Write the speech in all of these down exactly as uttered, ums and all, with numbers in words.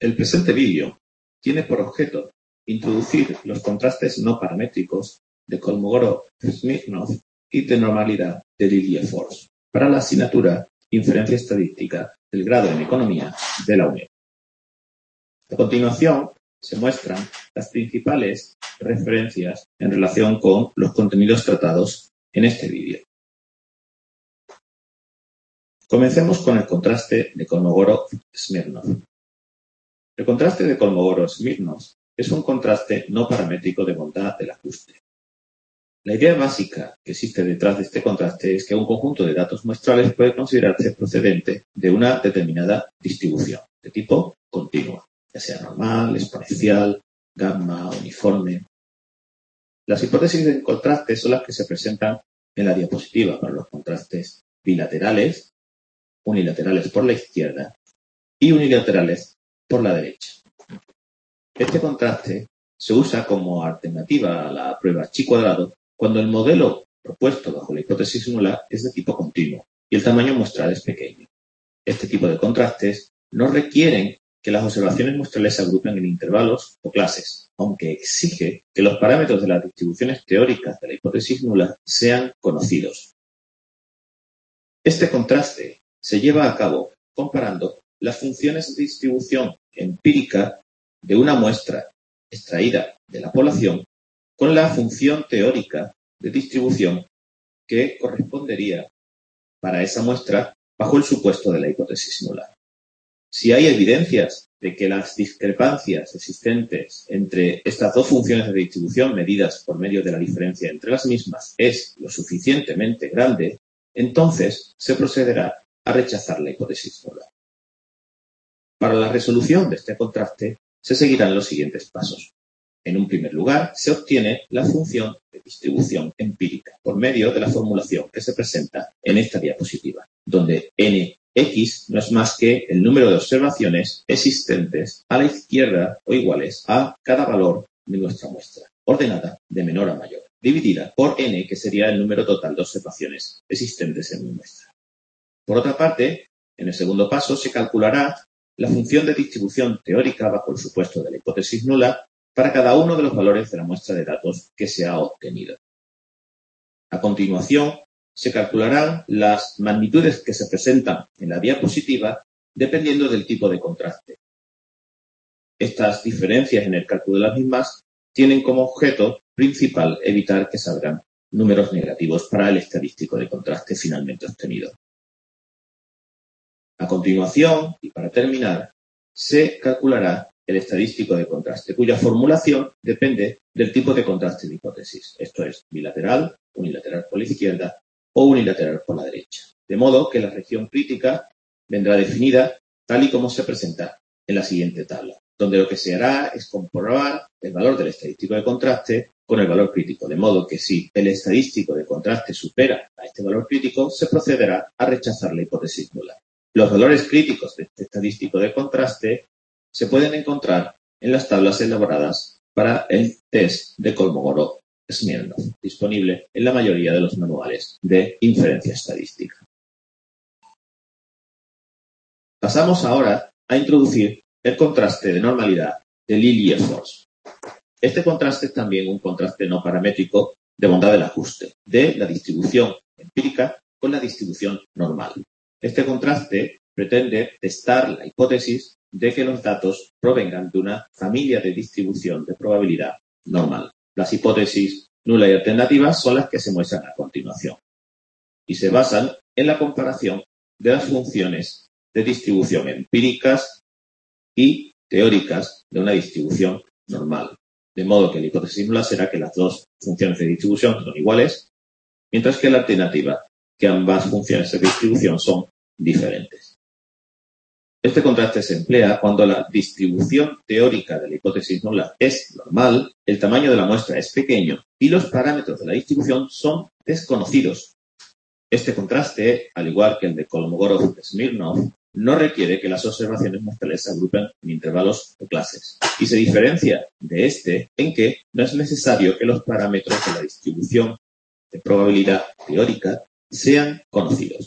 El presente vídeo tiene por objeto introducir los contrastes no paramétricos de Kolmogorov-Smirnov y de normalidad de Lilliefors para la asignatura Inferencia Estadística del grado en Economía de la UNED. A continuación se muestran las principales referencias en relación con los contenidos tratados en este vídeo. Comencemos con el contraste de Kolmogorov-Smirnov. El contraste de Kolmogorov-Smirnov es un contraste no paramétrico de bondad del ajuste. La idea básica que existe detrás de este contraste es que un conjunto de datos muestrales puede considerarse procedente de una determinada distribución de tipo continua, ya sea normal, exponencial, gamma, uniforme. Las hipótesis de contraste son las que se presentan en la diapositiva para los contrastes bilaterales, unilaterales por la izquierda y unilaterales por la derecha. Este contraste se usa como alternativa a la prueba chi cuadrado cuando el modelo propuesto bajo la hipótesis nula es de tipo continuo y el tamaño muestral es pequeño. Este tipo de contrastes no requieren que las observaciones muestrales se agrupen en intervalos o clases, aunque exige que los parámetros de las distribuciones teóricas de la hipótesis nula sean conocidos. Este contraste se lleva a cabo comparando las funciones de distribución empírica de una muestra extraída de la población con la función teórica de distribución que correspondería para esa muestra bajo el supuesto de la hipótesis nula. Si hay evidencias de que las discrepancias existentes entre estas dos funciones de distribución medidas por medio de la diferencia entre las mismas es lo suficientemente grande, entonces se procederá a rechazar la hipótesis nula. Para la resolución de este contraste se seguirán los siguientes pasos. En un primer lugar, se obtiene la función de distribución empírica por medio de la formulación que se presenta en esta diapositiva, donde nx no es más que el número de observaciones existentes a la izquierda o iguales a cada valor de nuestra muestra, ordenada de menor a mayor, dividida por n, que sería el número total de observaciones existentes en mi muestra. Por otra parte, en el segundo paso se calculará la función de distribución teórica bajo el supuesto de la hipótesis nula para cada uno de los valores de la muestra de datos que se ha obtenido. A continuación, se calcularán las magnitudes que se presentan en la diapositiva dependiendo del tipo de contraste. Estas diferencias en el cálculo de las mismas tienen como objeto principal evitar que salgan números negativos para el estadístico de contraste finalmente obtenido. A continuación, y para terminar, se calculará el estadístico de contraste, cuya formulación depende del tipo de contraste de hipótesis, esto es, bilateral, unilateral por la izquierda o unilateral por la derecha. De modo que la región crítica vendrá definida tal y como se presenta en la siguiente tabla, donde lo que se hará es comprobar el valor del estadístico de contraste con el valor crítico, de modo que si el estadístico de contraste supera a este valor crítico, se procederá a rechazar la hipótesis nula. Los valores críticos de este estadístico de contraste se pueden encontrar en las tablas elaboradas para el test de Kolmogorov-Smirnov, disponible en la mayoría de los manuales de inferencia estadística. Pasamos ahora a introducir el contraste de normalidad de Lilliefors. Este contraste es también un contraste no paramétrico de bondad del ajuste de la distribución empírica con la distribución normal. Este contraste pretende testar la hipótesis de que los datos provengan de una familia de distribución de probabilidad normal. Las hipótesis nula y alternativas son las que se muestran a continuación y se basan en la comparación de las funciones de distribución empíricas y teóricas de una distribución normal. De modo que la hipótesis nula será que las dos funciones de distribución son iguales, mientras que la alternativa, que ambas funciones de distribución son diferentes. Este contraste se emplea cuando la distribución teórica de la hipótesis nula es normal, el tamaño de la muestra es pequeño y los parámetros de la distribución son desconocidos. Este contraste, al igual que el de Kolmogorov-Smirnov, no requiere que las observaciones muestrales se agrupen en intervalos o clases y se diferencia de este en que no es necesario que los parámetros de la distribución de probabilidad teórica sean conocidos.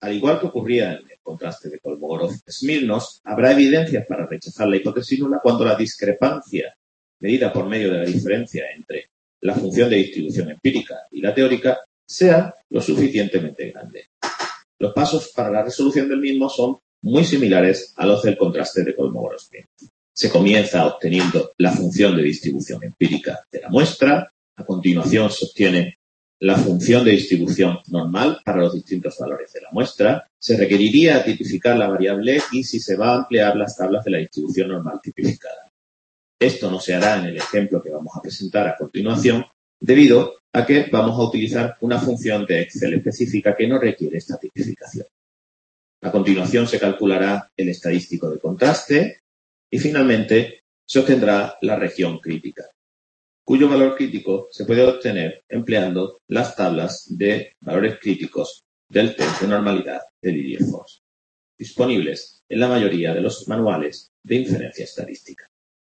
Al igual que ocurría en el contraste de Kolmogorov-Smirnov, habrá evidencias para rechazar la hipótesis nula cuando la discrepancia medida por medio de la diferencia entre la función de distribución empírica y la teórica sea lo suficientemente grande. Los pasos para la resolución del mismo son muy similares a los del contraste de Kolmogorov-Smirnov. Se comienza obteniendo la función de distribución empírica de la muestra, a continuación se obtiene la función de distribución normal para los distintos valores de la muestra, se requeriría tipificar la variable X si se va a emplear las tablas de la distribución normal tipificada. Esto no se hará en el ejemplo que vamos a presentar a continuación, debido a que vamos a utilizar una función de Excel específica que no requiere esta tipificación. A continuación se calculará el estadístico de contraste y finalmente se obtendrá la región crítica, cuyo valor crítico se puede obtener empleando las tablas de valores críticos del test de normalidad de Lilliefors, disponibles en la mayoría de los manuales de inferencia estadística.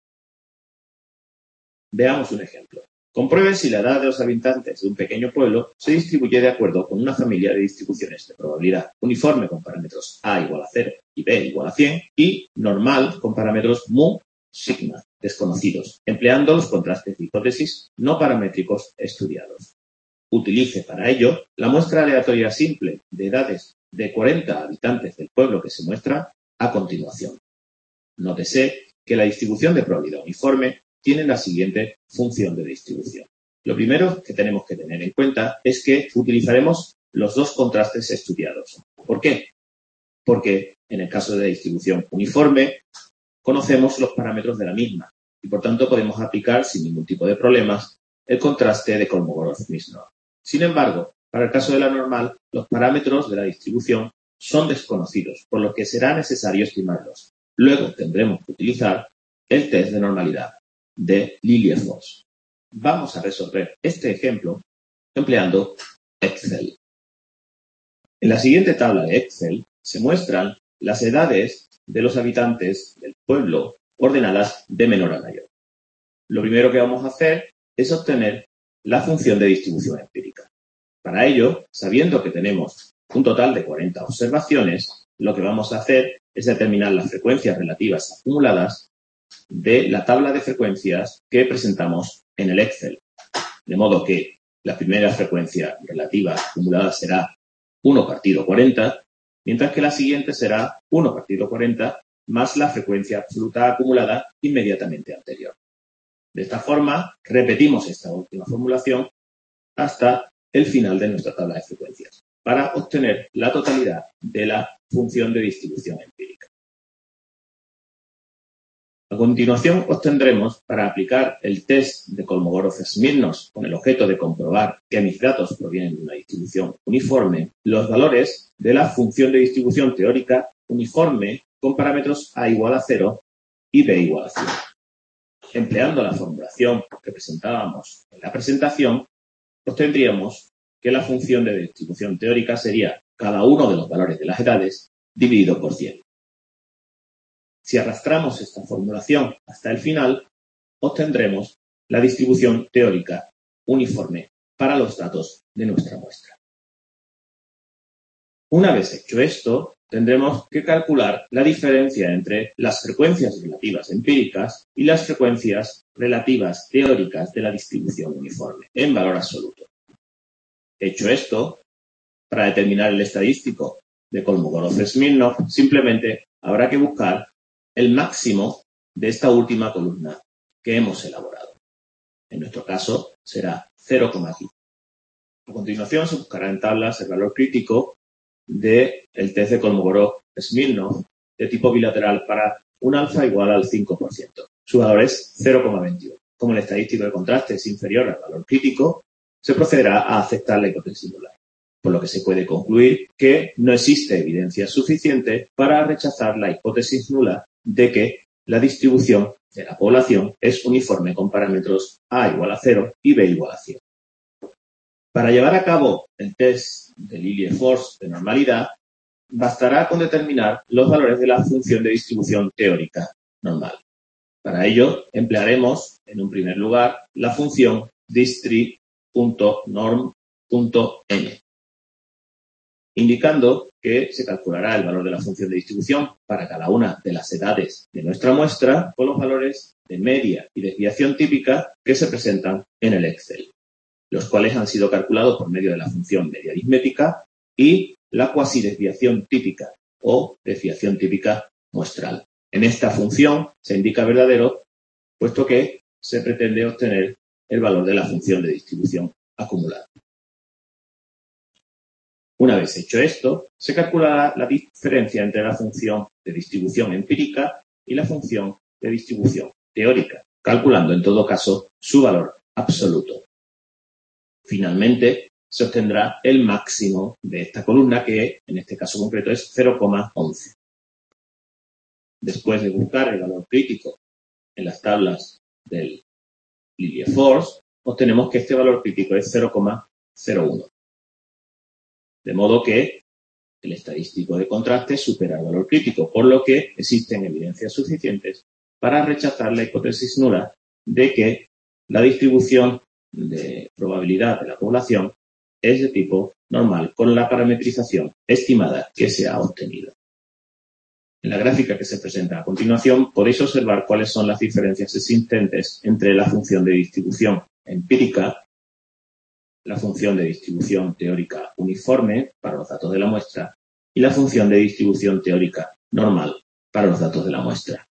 Veamos un ejemplo. Compruebe si la edad de los habitantes de un pequeño pueblo se distribuye de acuerdo con una familia de distribuciones de probabilidad uniforme con parámetros A igual a cero y B igual a cien y normal con parámetros mu, sigma, desconocidos, empleando los contrastes de hipótesis no paramétricos estudiados. Utilice para ello la muestra aleatoria simple de edades de cuarenta habitantes del pueblo que se muestra a continuación. Nótese que la distribución de probabilidad uniforme tiene la siguiente función de distribución. Lo primero que tenemos que tener en cuenta es que utilizaremos los dos contrastes estudiados. ¿Por qué? Porque en el caso de la distribución uniforme conocemos los parámetros de la misma y por tanto podemos aplicar sin ningún tipo de problemas el contraste de Kolmogorov-Smirnov. Sin embargo, para el caso de la normal, los parámetros de la distribución son desconocidos, por lo que será necesario estimarlos. Luego tendremos que utilizar el test de normalidad de Lilliefors. Vamos a resolver este ejemplo empleando Excel. En la siguiente tabla de Excel se muestran las edades de los habitantes del pueblo ordenadas de menor a mayor. Lo primero que vamos a hacer es obtener la función de distribución empírica. Para ello, sabiendo que tenemos un total de cuarenta observaciones, lo que vamos a hacer es determinar las frecuencias relativas acumuladas de la tabla de frecuencias que presentamos en el Excel. De modo que la primera frecuencia relativa acumulada será uno partido cuarenta, mientras que la siguiente será uno partido cuarenta más la frecuencia absoluta acumulada inmediatamente anterior. De esta forma, repetimos esta última formulación hasta el final de nuestra tabla de frecuencias, para obtener la totalidad de la función de distribución empírica. A continuación, obtendremos, para aplicar el test de Kolmogorov-Smirnov con el objeto de comprobar que mis datos provienen de una distribución uniforme, los valores de la función de distribución teórica uniforme con parámetros A igual a cero y B igual a cien. Empleando la formulación que presentábamos en la presentación, obtendríamos que la función de distribución teórica sería cada uno de los valores de las edades dividido por cien. Si arrastramos esta formulación hasta el final, obtendremos la distribución teórica uniforme para los datos de nuestra muestra. Una vez hecho esto, tendremos que calcular la diferencia entre las frecuencias relativas empíricas y las frecuencias relativas teóricas de la distribución uniforme en valor absoluto. Hecho esto, para determinar el estadístico de Kolmogorov-Smirnov, simplemente habrá que buscar el máximo de esta última columna que hemos elaborado. En nuestro caso será cero coma cinco. A continuación se buscará en tablas el valor crítico del test de Kolmogorov-Smirnov de tipo bilateral para un alfa igual al cinco por ciento. Su valor es cero coma veintiuno. Como el estadístico de contraste es inferior al valor crítico, se procederá a aceptar la hipótesis nula, por lo que se puede concluir que no existe evidencia suficiente para rechazar la hipótesis nula de que la distribución de la población es uniforme con parámetros A igual a cero y B igual a cien. Para llevar a cabo el test de Lilliefors de normalidad, bastará con determinar los valores de la función de distribución teórica normal. Para ello, emplearemos, en un primer lugar, la función distri.norm.n. indicando que se calculará el valor de la función de distribución para cada una de las edades de nuestra muestra con los valores de media y desviación típica que se presentan en el Excel, los cuales han sido calculados por medio de la función media aritmética y la cuasidesviación típica o desviación típica muestral. En esta función se indica verdadero, puesto que se pretende obtener el valor de la función de distribución acumulada. Una vez hecho esto, se calculará la diferencia entre la función de distribución empírica y la función de distribución teórica, calculando en todo caso su valor absoluto. Finalmente, se obtendrá el máximo de esta columna, que en este caso concreto es cero coma once. Después de buscar el valor crítico en las tablas del Lilliefors, obtenemos que este valor crítico es cero coma cero uno. De modo que el estadístico de contraste supera el valor crítico, por lo que existen evidencias suficientes para rechazar la hipótesis nula de que la distribución de probabilidad de la población es de tipo normal con la parametrización estimada que se ha obtenido. En la gráfica que se presenta a continuación podéis observar cuáles son las diferencias existentes entre la función de distribución empírica, la función de distribución teórica uniforme para los datos de la muestra y la función de distribución teórica normal para los datos de la muestra.